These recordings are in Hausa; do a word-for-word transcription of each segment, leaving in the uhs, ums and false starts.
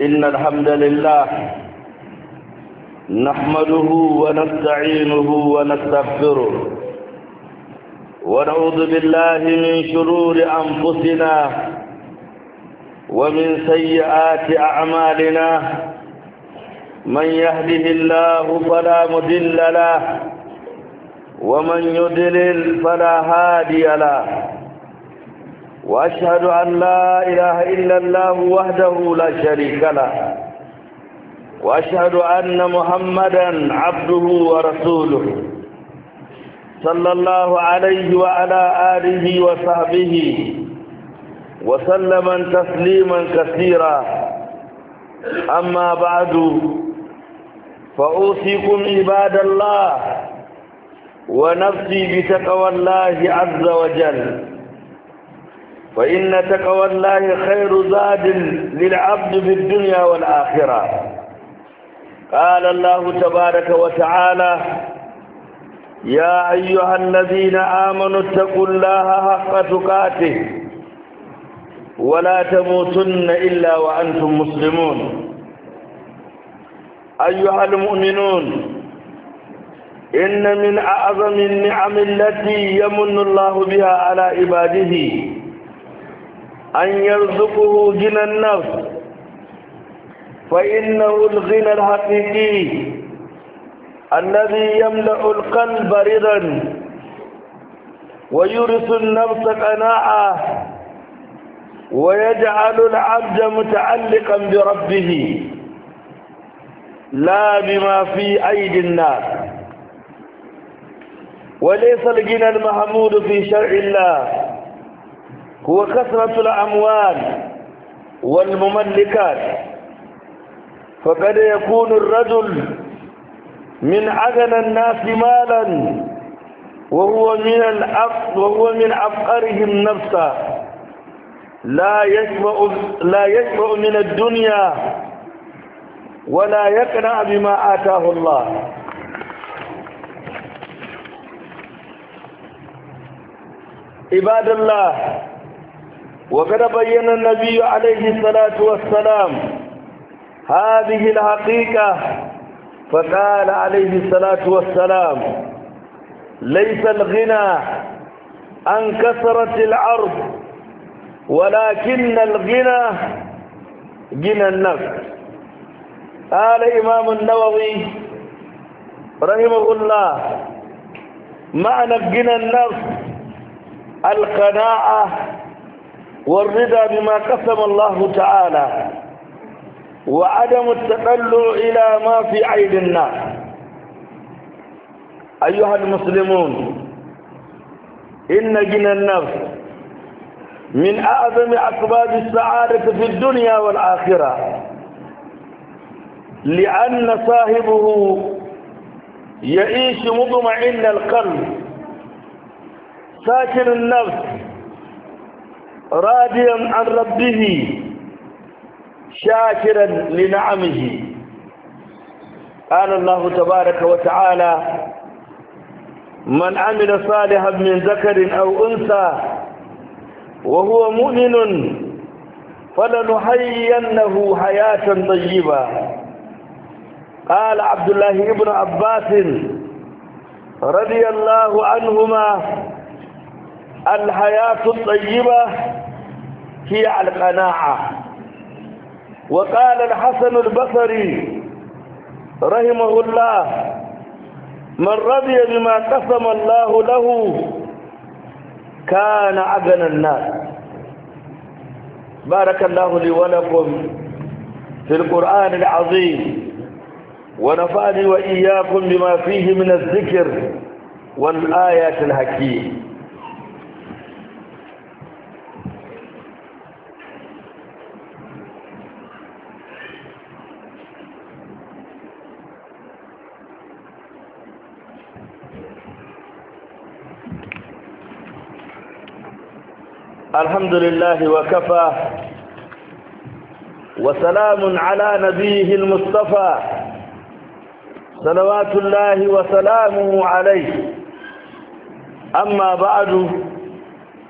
إن الحمد لله نحمده ونستعينه ونستغفره ونعوذ بالله من شرور أنفسنا ومن سيئات أعمالنا. من يهده الله فلا مضل له ومن يضلل فلا هادي له، وأشهد أن لا إله إلا الله وحده لا شريك له، وأشهد أن محمدا عبده ورسوله صلى الله عليه وعلى آله وصحبه وسلم تسليما كثيرا. أما بعد، فأوصيكم عباد الله ونفسي بتقوى الله عز وجل، فإن تقوى الله خير زاد للعبد في الدنيا والآخرة. قال الله تبارك وتعالى: يا أيها الذين آمنوا اتقوا الله حق تقاته ولا تموتن إلا وأنتم مسلمون. أيها المؤمنون، إن من أعظم النعم التي يمن الله بها على عباده أن يرزقه غنى النفس، فإنه الغنى الحقيقي الذي يملأ القلب رضا ويورث النفس قناعة ويجعل العبد متعلقا بربه لا بما في أيدي الناس. وليس الغنى المحمود في شرع الله هو كثرة الأموال والمملكات، فقد يكون الرجل من أغنى الناس مالا وهو من الأف وهو من أفقرهم نفسا، لا يشبع لا يشبع من الدنيا ولا يقنع بما آتاه الله. عباد الله، وقد بين النبي عليه الصلاة والسلام هذه الحقيقة، فقال عليه الصلاة والسلام: ليس الغنى عن كثرة العرض ولكن الغنى غنى النفس. قال إمام النووي رحمه الله: معنى غنى النفس القناعة والرضا بما قسم الله تعالى، وعدم التطلع إلى ما في أيدي الناس. أيها المسلمون، إن غنى النفس من أعظم أسباب السعادة في الدنيا والآخرة، لأن صاحبه يعيش مطمئن القلب ساكن النفس راضيا عن ربه شاكرا لنعمه. قال الله تبارك وتعالى: من عمل صالحا من ذكر أو أنثى وهو مؤمن فلنحيينه حياة طيبة. قال عبد الله بن عباس رضي الله عنهما: الحياة الطيبة هي القناعة. وقال الحسن البصري رحمه الله: من رضي بما قسم الله له كان أغنى الناس. بارك الله لي ولكم في القرآن العظيم، ونفعني وإياكم بما فيه من الذكر والآيات الحكيم. الحمد لله وكفى، وسلام على نبيه المصطفى صلوات الله وسلامه عليه. أما بعد،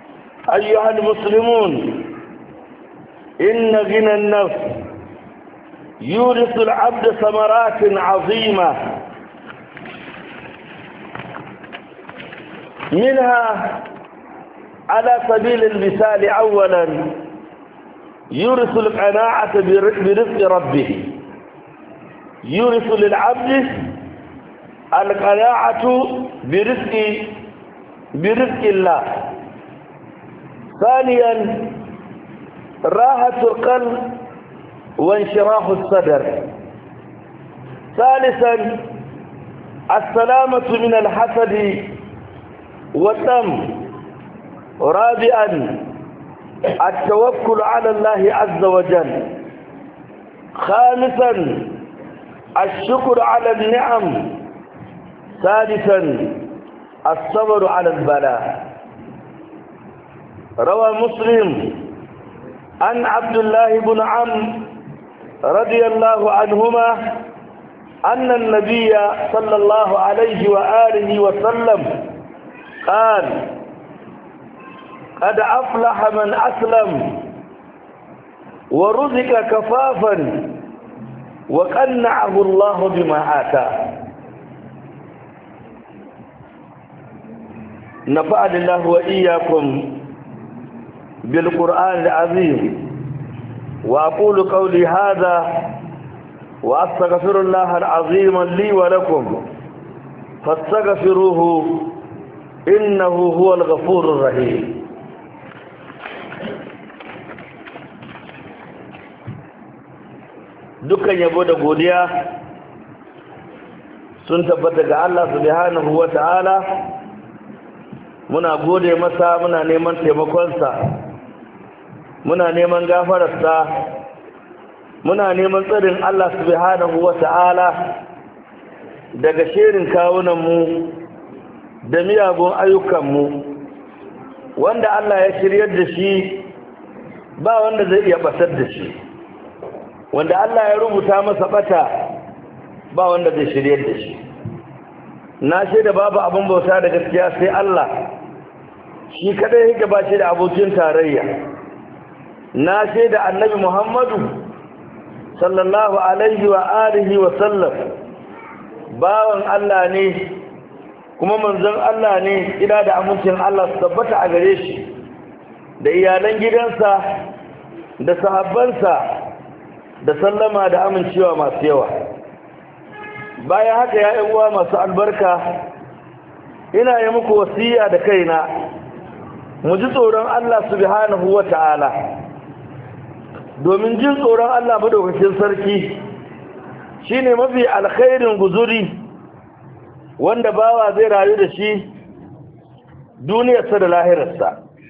أيها المسلمون، إن غنى النفس يورث العبد ثمرات عظيمة، منها على سبيل المثال أولا يورث القناعة برزق ربه، يورث للعبد القناعة برزق برزق الله. ثانيا راحة القلب وانشراح الصدر. ثالثا السلامة من الحسد والذم. رابعا التوكل على الله عز وجل. خامسا الشكر على النعم. سادسا الصبر على البلاء. روى مسلم عن عبد الله بن عمرو رضي الله عنهما أن النبي صلى الله عليه وآله وسلم قال: قد أفلح من أسلم ورزق كفافا وقنعه الله بما آتاه. نفعني الله وإياكم بالقرآن العظيم، وأقول قولي هذا وأستغفر الله العظيم لي ولكم فاستغفروه إنه هو الغفور الرحيم. dukkan yabo da godiya sun tabbata ga Allah subhanahu wa ta'ala. Muna gode masa, muna neman taimakonsa, muna neman gafararsa, muna neman tsarin Allah subhanahu wa ta'ala daga shirin kawunanmu da miyagun ayyukanmu. Wanda Allah ya shiryar da shi ba wanda zai iya batar da shi, wanda Allah ya rubuta masa bata ba wanda zai shiryar da shi. Na shaida babu abin bauta da gaskiya sai Allah, shi kadai yake ba shi da abokin tarayya. Na shaida annabi Muhammadu sallallahu alaihi wa alihi wa sallam bawan Allah ne kuma manzon Allah ne, ina da amincin Allah su tabbata a gare shi da iyalan gidansa da sahabbansa da sallama da amincewa masu yawa. Bayan haka ya uwa masu albarka, ina yi muku wasiya da kaina mu ji tsoron Allah subhanahu wa ta'ala, domin jin tsoron Allah madaukakin sarki shine mafi alkhairin guzuri wanda bawa zai rayu da shi duniyarsa da lahirarsa.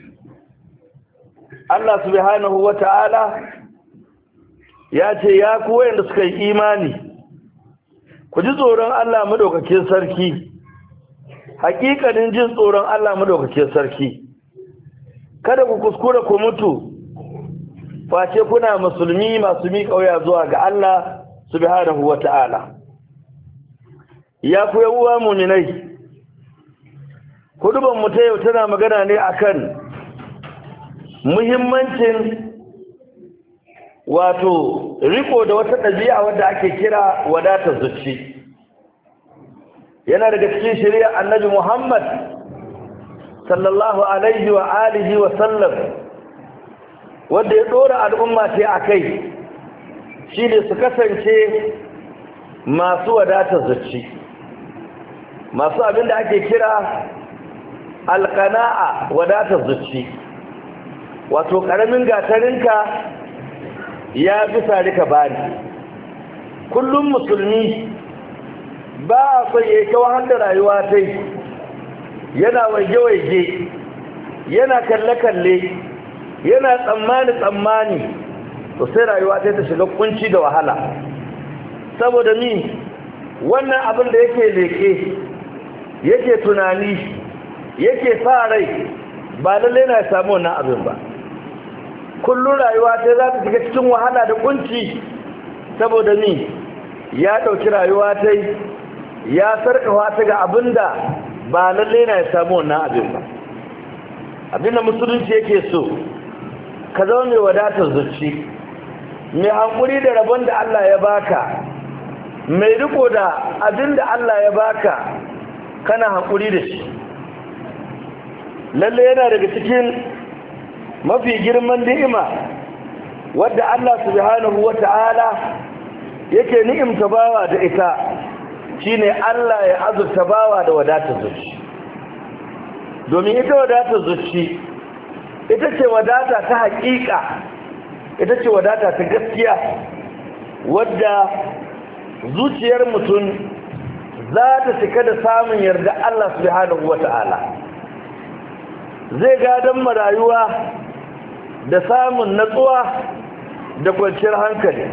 Allah subhanahu wa ta'ala ya ce, ya ku wayanda suka yi imani, ku ji tsoron Allah madaukakin sarki, hakikanin jin tsoron Allah madaukakin sarki. Kada ku kuskura ku mutu face kuna musulmi masu miƙa wuya zuwa ga Allah subhanahu wata'ala. Ya ku yan uwa mu'minai, hudubar mu ta yau tana magana ne akan muhimmancin wato riko da wata ɗabi'a wadda ake kira wadatar zuci. Yana daga cikin shari'ar Annabi Muhammad sallallahu alaihi wa alihi wa sallam wanda ya dora al'umma ce akai, shine su kasance masu wadatar zuci, masu abin da ake kira alqana'a, wadatar zuci. Wato karamin gatarinka ya fi sarika bani. Kullum musulmi ba a son ya yi wahal da rayuwa ta yi, yana waje-waje, yana kalle-kalle, yana tsammani-tsammani, to sai rayuwa ta ta shiga kunci da wahala. Saboda ni wannan abin da yake leke, yake tunani, yake sa rai, ba lallai na samu wannan abin ba. Kullum rayuwa ta za ta shiga cikin wahala da kunci, saboda ni ya ɗauki rayuwa ta ya sarkawa ta ga abin da ba lalle na ya samu wannan abin ba. Abin da musulunci yake so, ka zama mai wadatar zuci, mai hankuri da rabon da Allah ya baka, mai riko da abin da Allah ya baka kana hankuri da shi. Lalle yana daga cikin mafi girman ni'ima wadda Allah subhanahu wata'ala yake ni'imta bawa da ita, shine Allah ya azurta bawa da wadatar zuci. Domin ita wadatar zuci ita ce wadata ta haƙiƙa, ita ce wadata ta gaskiya, wadda zuciyar mutum za ta cika da samun yarda Allah subhanahu wata'ala. Zai gadon marayuwa da samun natsuwa da kwanciyar hankali.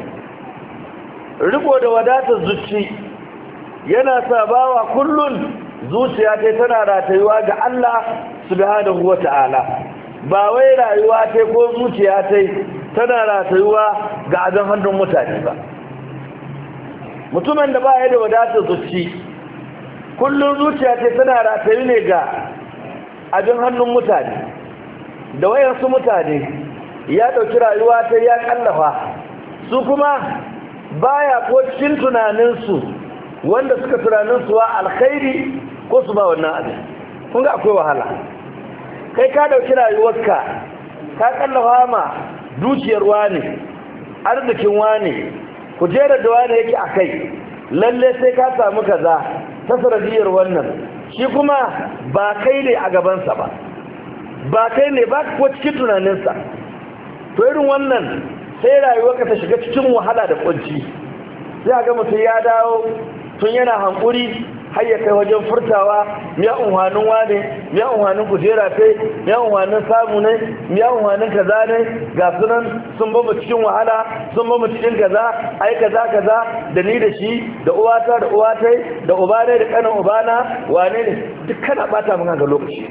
Riko da wadatar zuci yana sa bawa kullun zuciya ta tana ratayuwa ga Allah subhanahu wata'ala, ba wai rayuwa ta ko zuciya ta tana ratayuwa ga abin hannun mutane ba. Mutumin da ba ya da wadatar zuci, kullun zuciya ta tana ratayu ne ga abin hannun mutane da wayansu mutane, ya ɗauki rayuwa ta ya kallafa su, kuma baya ko cikin tunaninsu wanda suka tunaninsu wa alkhairi ko su ba wannan abin. kun ga akwai wahala. Kai ka ɗauki rayuwarka ka kallafa ma dukiyar wani, arzikin wani, kujerar da wani yake a kai, lalle sai ka samu kaza ta sanadiyar wannan, shi kuma ba kai ne a gabansa ba, ba kai ne ba ko cikin tunaninsa. To irin wannan sai rayuwarka ta shiga cikin wahala da kunci. Sai ga mutum ya dawo tun yana hankuri har ya kai wajen furtawa, miya unhanin wane, miya unhanin kujera kai, miya unhanin samu ne, miya unhanin kaza ne, ga sunan sun bamu cikin wahala, sun bamu cikin kaza, ai kaza kaza da ni da shi, da uwata da uwatai, da ubane da kanin ubana, wane ne, duk kana bata mun ga lokaci.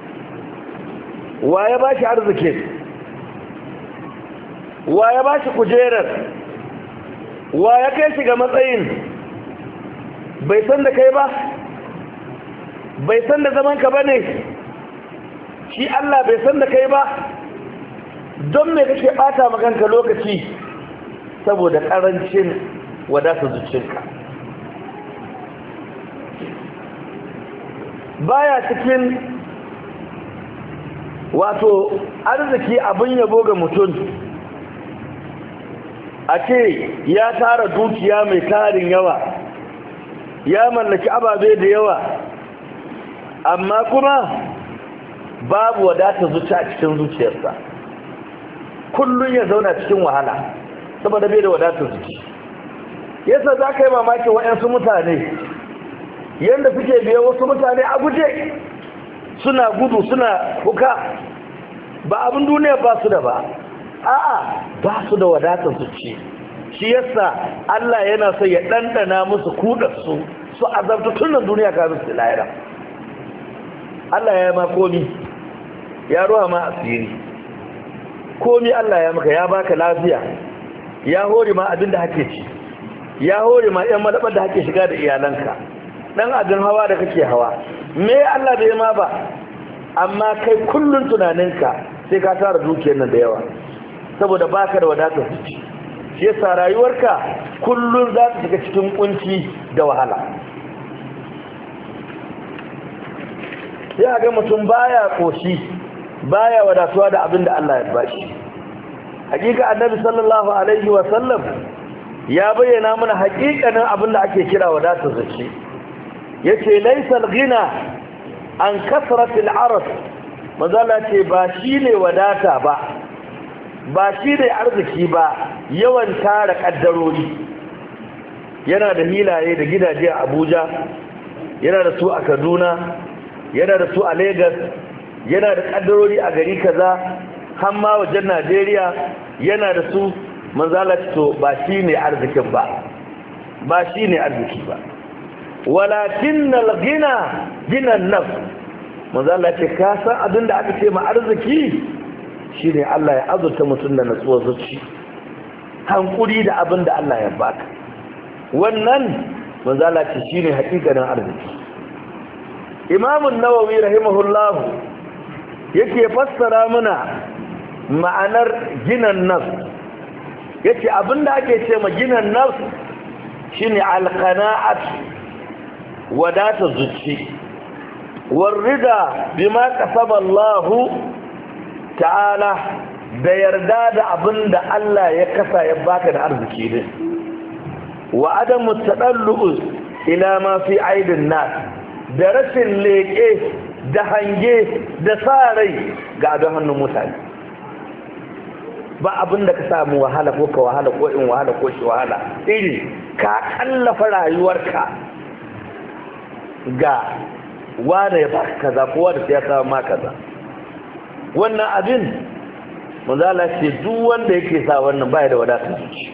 Wa ya bashi arziki? Wa ya bashi kujerar? Wa ya kai shi ga matsayin? Bai san da kai ba? Bai san da zaman ka bane? Shi Allah bai san da kai ba? Don me kake bata maganka lokaci? Saboda karancin wadata zuciyarka. Baya cikin wato arziki abin yabo ga mutum a ce ya tara dukiya mai tarin yawa, ya mallaki ababe da yawa, amma kuma babu wadata zuci a cikin zuciyarsa. Kullum ya zauna cikin wahala saboda bai da wadata zuci. Yasa za ka yi mamakin waɗansu mutane yadda suke biya wasu mutane a guje, suna gudu suna kuka, ba abin duniya ba su da ba, a'a ba su da wadatar zuci. Shi yasa Allah yana so ya ɗanɗana musu kudarsu su azabta tunan duniya kafin su lahira. Allah ya yi ma komi, ya ruwa ma asiri, komi Allah ya maka, ya baka lafiya, ya hore ma abin da hake ci, ya hore ma ‘yan malabar da hake shiga da iyalanka, ɗan abin hawa da kake hawa, me Allah bai ma ba, amma kai kullum tunaninka sai ka tara dukiyar nan da yawa, saboda baka da wadatar zuci. Shi yasa rayuwarka kullum za ta shiga cikin kunci da wahala. Sai a ga mutum baya koshi, baya wadatuwa da abin da Allah ya bashi. Hakika Annabi sallallahu alaihi wa sallam ya bayyana mana hakikanin abin da ake kira wadatar zuci. Yace laysal ghina an kasratil arad, mazala ce ba shine wadata ba, ba shi ne arziki ba, yawan tara kaddarori. Yana da hilaye da gidaje a Abuja, yana da su a Kaduna, yana da su a Lagos, yana da kaddarori a gari kaza, har ma wajen Najeriya yana da su. Manzala to ba shi ne arzikin ba, ba shi ne arziki ba. Walakinnal ghina ghinan nafs, manzala ce ka san abin da aka ce ma arziki shi ne Allah ya azurta mutum da natsuwar zuci, hankuri da abin da Allah ya baka. Wannan manzala ce shi ne hakikanin arziki. Imamun Nawawi rahimahullahu yake fassara mana ma'anar ginan nafs, yace abinda ake ce ma ginan nafs shine alqana'at wadata zuci warida bima kasaba Allah ta'ala da yarda da abinda Allah ya kasa ya baka da arziki din wa adamu tadallu ila ma fi aidin nas da rashin leke da hange da sa rai ga abin hannun mutane ba abin da ka samu wahala ko ka wahala ko in wahala ko shi wahala iri ka kallafa rayuwarka ga wanda ya baka kaza ko wanda ya samu ma kaza wannan abin manzala ce duk wanda yake sa wannan baya da wadatar zuci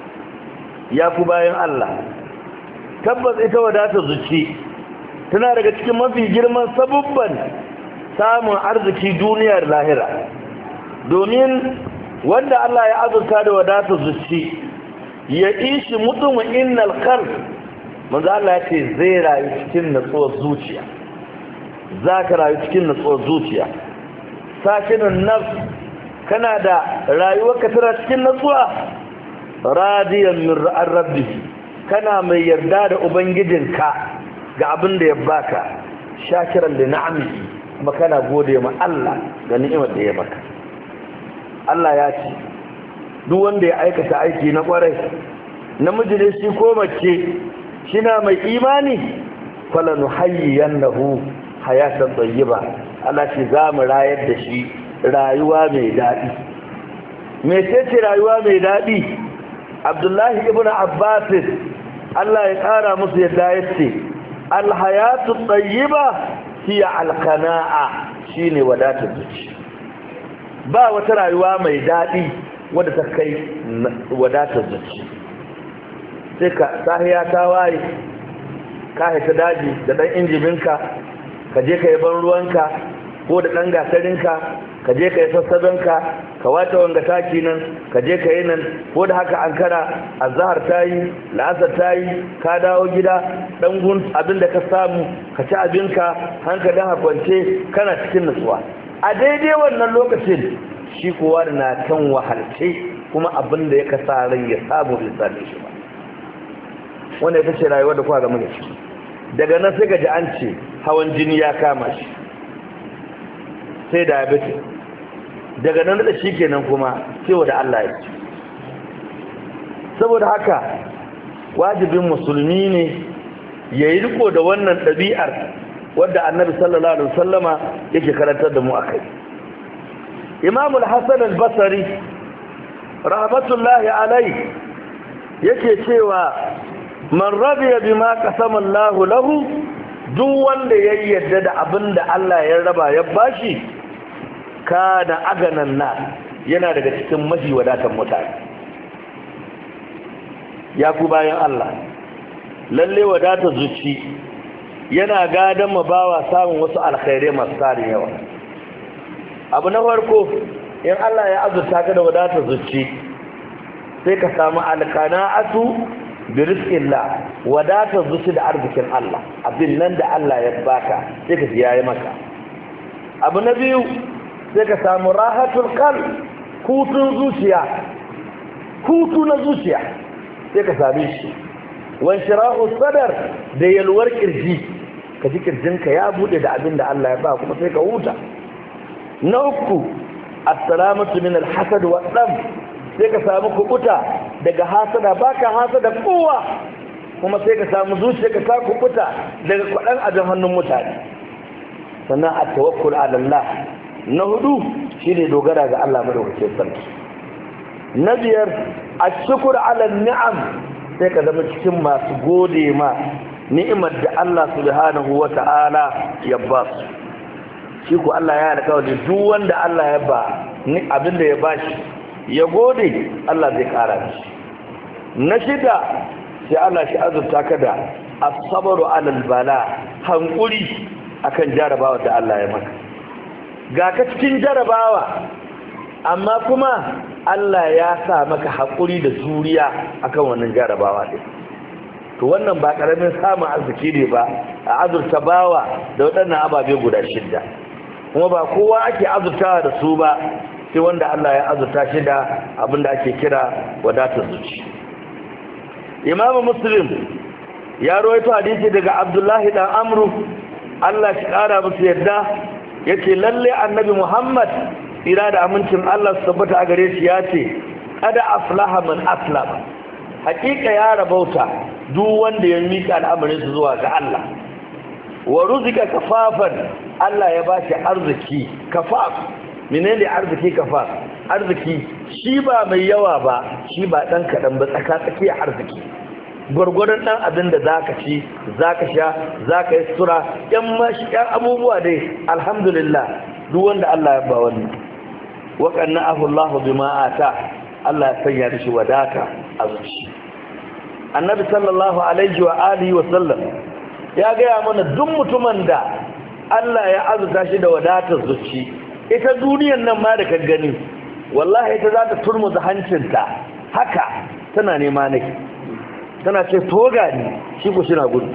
ya ku bayan Allah tabbas ita wadatar zuci tana daga cikin mafi girman sabubban samun arziki duniyar lahira domin wanda Allah ya azurta da wadatar zuci ya ishi mutum innal qalb manzo Allah ya ce zai rayu cikin natsuwar zuciya zaka rayu cikin natsuwar zuciya sakinun nafs kana da rayuwarka tana cikin natsuwa radiyan min rabbih kana mai yarda da ubangijinka ga abin da ya baka shakiran li na'amihi kuma kana gode ma Allah ga ni'imar da ya baka Allah ya ce duk wanda ya aikata aiki na kwarai namiji ne shi ko mace shina mai imani falanu hayyannahu hayatan tayyiba Allah shi zamu rayar da shi rayuwa mai dadi me ce rayuwa mai dadi Abdullahi ibn Abbas Allah ya kara musu yadda yace alhayatu tayyiba hiya alqana'a shine wadatar zuci ba wata rayuwa mai daɗi wadda ta kai wadatar zuci sai ka sahiya ta waye ka haita daji da ɗan injibinka ka je ka yi ban ruwanka ko da ɗan gasarinka ka je ka yi sassabenka ka wata wanga taki nan ka je ka yi nan ko da haka an kara azhar ta yi la'asar ta yi ka dawo gida ɗan gun abin da ka samu ka ci abinka hankalin hakwance kana cikin nutsuwa a daidai wannan lokacin shi kowa da na kan wahalce kuma abin da ya kasa rai ya samu bai same shi ba wanda ya ce rayuwar da kuwa ga muke ciki daga nan sai gaji an ce hawan jini ya kama shi sai diabetes daga nan da shi kenan kuma cewa da Allah ya ce saboda haka wajibin musulmi ne ya yi riko da wannan ɗabi'ar wadda annabi sallallahu alaihi wasallama yake karantar da mu akai Imam al-Hasan al-Basri rahmatullahi alayhi yake cewa man radiya bima qasama Allah lahu duk wanda ya yarda da abinda Allah ya raba ya bashi kana aganan na yana daga cikin mafi wadatan mutane ya ku bayan Allah lalle wadatar zuci yana gadan mabawa samun wasu alkhairai masu tarin yawa abu na farko in Allah ya azurta ka da wadatar zuci sai ka samu alqana'atu bi rizqillah wadatar zuci da arzikin Allah abin nan da Allah ya baka sai ka yayi maka abu na biyu sai ka samu rahatul qalb hutun zuciya hutu na zuciya sai ka same shi wan shirahu sadar da yalwar kirji ka ji kirjinka ya bude da abin da Allah ya ba kuma sai ka huta na uku assalamatu min alhasad wa dam sai ka samu kubuta daga hasada baka hasada kowa kuma sai ka samu zuciya ka sa kubuta daga kwadan abin hannun mutane sannan at-tawakkul ala Allah na hudu shine dogara ga Allah madaukakin sarki na biyar ashkur ala ni'am sai ka zama cikin masu gode ma ni'imar da Allah subhanahu wata'ala ya ba su shi ko Allah ya alƙawari duk wanda Allah ya ba ni abinda ya bashi ya gode Allah zai kara shi na shida sai Allah shi azurta ka da as-sabru 'ala al-bala hankuri akan jarabawa da Allah ya maka ga ka cikin jarabawa amma kuma Allah ya sa maka hakuri da juriya akan wannan jarabawa din to wannan ba karamin samun arziki ne ba a azurta bawa da waɗannan ababe guda shida kuma ba kowa ake azurtawa da su ba sai wanda Allah ya azurta shi da abin da ake kira wadatar zuci. Imam Muslim ya rawaito hadisi daga Abdullahi dan Amru, Allah shi kara musu yadda, yace lalle annabi Muhammad ira da amincin Allah su tabbata a gare shi yace kada aflaha man aslama, hakika ya rabauta duk wanda ya mika al'amarin su zuwa ga Allah. Wa ruzika kafafan, Allah ya bashi arziki kafaf. Menene arziki kafaf? Arziki shi ba mai yawa ba, shi ba dan kadan ba, tsaka tsakiya arziki. Gwargwadon dan abin da zaka ci, zaka sha, zaka yi sura, yan mashi yan abubuwa dai alhamdulillah duk wanda Allah ya ba wannan. Wa qanna'ahu Allah bima ata, Allah ya sanya shi wadata a zuci. Annabi sallallahu alaihi wa alihi wa sallam ya gaya mana duk mutumin da Allah ya azuta shi da wadatar zuci, ita duniyar nan ma da ka gani wallahi ita za ta turmuza hancinta haka tana nema ne, tana ce toga ni shi ko shi na gudu.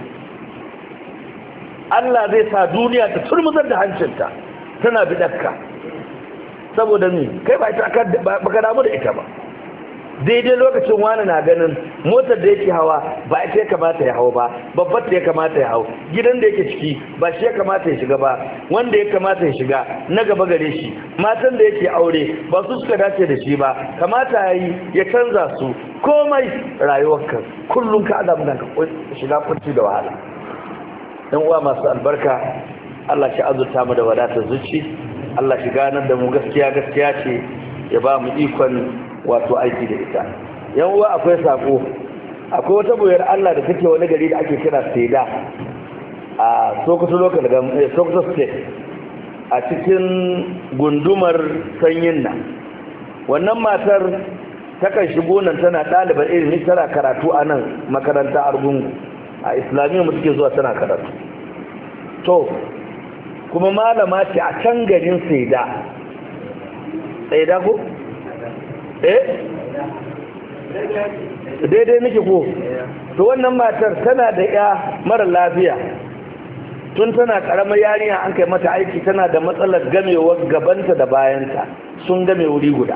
Allah zai sa duniya ta turmuzar da hancinta tana bidakka, saboda ni kai ba ita baka damu da ita ba. Daidai lokacin wani na ganin motar da yake hawa ba ita ya kamata ya hau ba, babbar da ya kamata ya hau, gidan da yake ciki ba shi ya kamata ya shiga ba, wanda ya kamata ya shiga na gaba gare shi, matan da yake aure ba su suka dace da shi ba, kamata ya yi ya canza su. Komai rayuwarka kullum ka adamu da ka shiga kunci da wahala. Ɗan uwa masu albarka, Allah shi azurta mu da wadatar zuci, Allah shi ganar da mu gaskiya gaskiya ce, ya ba mu ikon wato aiki da ita. Yan uwa akwai sako, akwai wata boyar Allah da take wani gari da ake kira Seda a Sokoto local government, Sokoto state, a cikin gundumar Sanyin nan. Wannan matar takan shigo nan tana ɗalibar ilimi, tana karatu a nan makaranta Argungu a Islamiyya mu suke zuwa tana karatu. To kuma malama ce a can garin Seda. Seda ko? eh daidai nake ko? To wannan matar tana da ya mara lafiya, tun tana karamar yarinya an kai mata aiki, tana da matsalar gamewar gabanta da bayanta sun game wuri guda.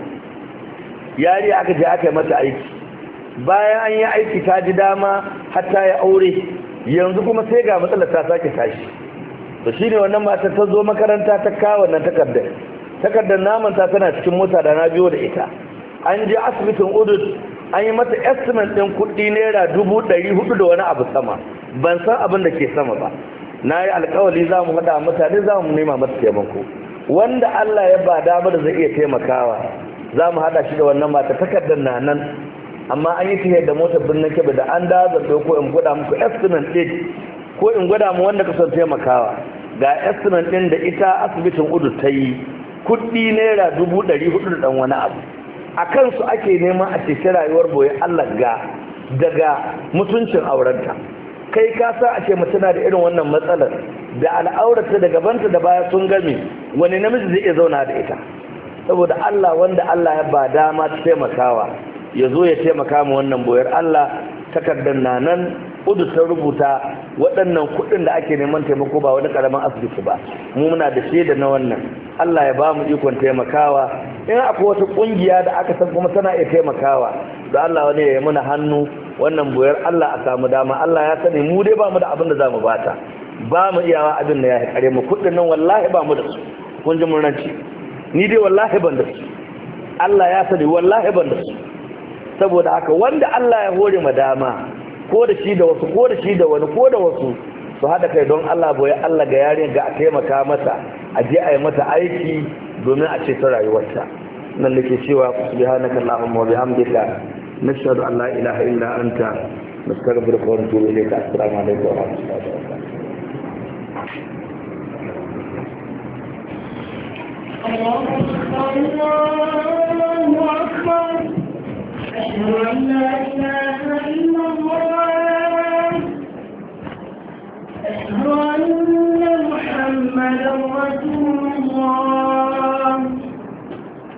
Yariya aka je aka yi mata aiki, bayan an yi aiki ta ji dama har ta yi aure, yanzu kuma sai ga matsalar ta sake tashi. To shine wannan matar ta zo makaranta ta kawo wannan takardar takardar namanta tana cikin mota da na biyo da ita. An je asibitin Udud an yi mata estimate ɗin kuɗi naira dubu ɗari hudu da wani abu sama, ban san abin da ke sama ba. Na yi alkawali za mu haɗa mutane, za mu nema mata taimako. Wanda Allah ya ba damar da zai iya taimakawa za mu haɗa shi da wannan mata. Takardar na nan, amma an yi tafiyar da motar birnin Kebbi, da an da zarto ko in gwada muku estimate ɗin, ko in gwada mu wanda ka son taimakawa ga estimate ɗin da ita asibitin Udud ta yi, kuɗi naira dubu ɗari hudu da ɗan wani abu. A kansu ake neman a ceci rayuwar boye Allah ga daga mutuncin aurenta. Kai ka sa a ce mace na da irin wannan matsalar, da al'aurata da gabanta da baya sun game, wani namiji zai iya zauna da ita? Saboda Allah, wanda Allah ya ba dama ta taimakawa ya zo ya taimaka mu wannan boyar Allah. Takardar na nan Udud ta rubuta waɗannan kuɗin da ake neman taimako ba wani ƙaramin asibiti ba, mu muna da shaida na wannan. Allah ya ba mu ikon taimakawa. In akwai wata ƙungiya da aka san kuma tana iya taimakawa, da Allah wani ya yi mana hannu wannan boyar Allah a samu dama. Allah ya sani mu dai ba mu da abin da za mu bata, ba mu iyawa abin da ya kare mu. kuɗin nan wallahi ba mu da su, kun ji murnanci, ni dai wallahi ban da su, Allah ya sani wallahi ban da su. Saboda haka wanda Allah ya hore ma dama, ko da shi da wasu, ko da shi da wani, ko da wasu, su haɗa kai don Allah boye Allah ga yarin ga a taimaka mata, a je a yi mata aiki domin a ce ta rayuwarta. Nan nake cewa subhanaka allahumma wa bihamdika nashhadu an la ilaha illa anta nastaghfiruka wa natubu ilayka. Assalamu alaikum wa rahmatullahi wa barakatuh. الله أكبر. أشهد أن لا إله